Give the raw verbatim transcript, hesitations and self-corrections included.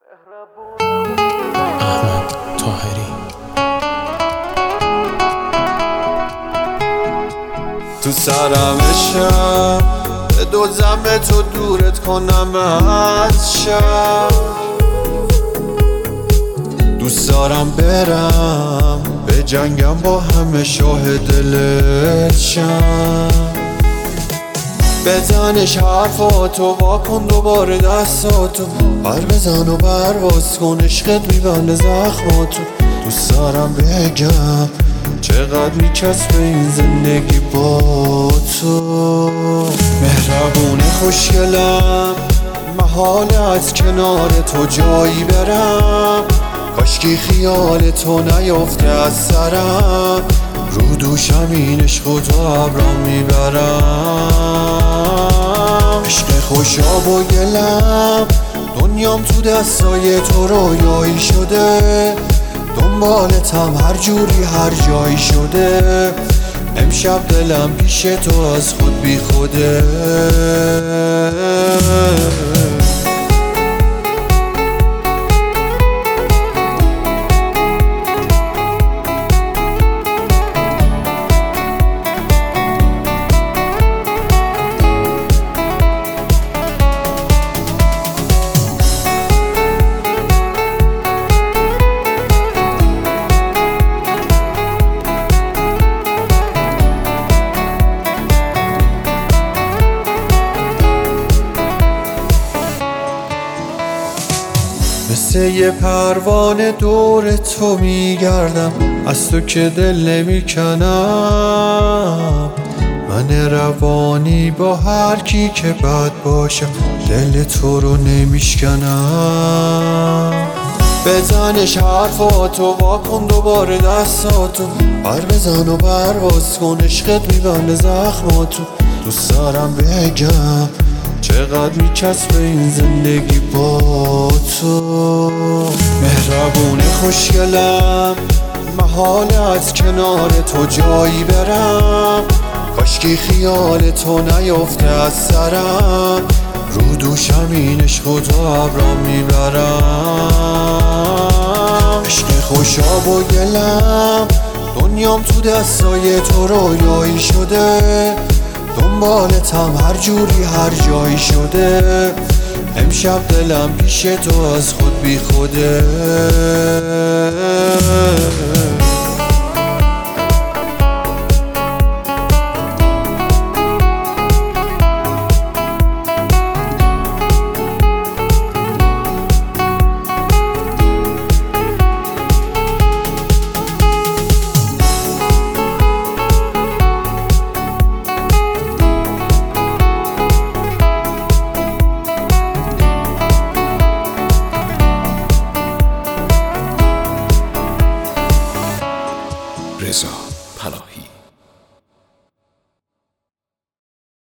احمد طاهری. تو سرم شب به دوزم به تو دورت کنم از شب، دوست دارم برم به جنگم با همه شاه دلت شم، بزنش حرفاتو واکن دوباره دستاتو، بر بزن و برواز کن عشقت میبنده زخماتو. دوست دارم بگم چقدر میچسبه این زندگی با تو، مهربون خوشگلم محاله از کنار تو جایی برم، کاشکی خیال تو نیفته از سرم، رو دوشم این عشق و تو ابرام میبرم. عشق خوشاب و گلم دنیام تو دستای تو رویایی شده، دنبالتم هر جوری هر جایی شده، امشب دلم پیش تو از خود بی خوده. مثل یه پروانه دور تو میگردم، از تو که دل نمیکنم، من روانی با هر کی که بد باشم دل تو رو نمیشکنم، بزنش حرفاتو واکن دوباره دستاتو، بر بزن و برواز کن عشقت میبنده زخماتو. دوست دارم بگم چقدر میچسبه این زندگی با تو، مهربون خوشگلم محاله از کنار تو جایی برم، کاشکی خیال تو نیفته از سرم، رو دوشم این عشق و تو ابرام میبرم. عشق خوشاب و گلم دنیام تو دستای تو رویایی شده، دنبالتم هر جوری هر جایی شده، امشب دلم پیش تو از خود بی خوده. رضا پلاس.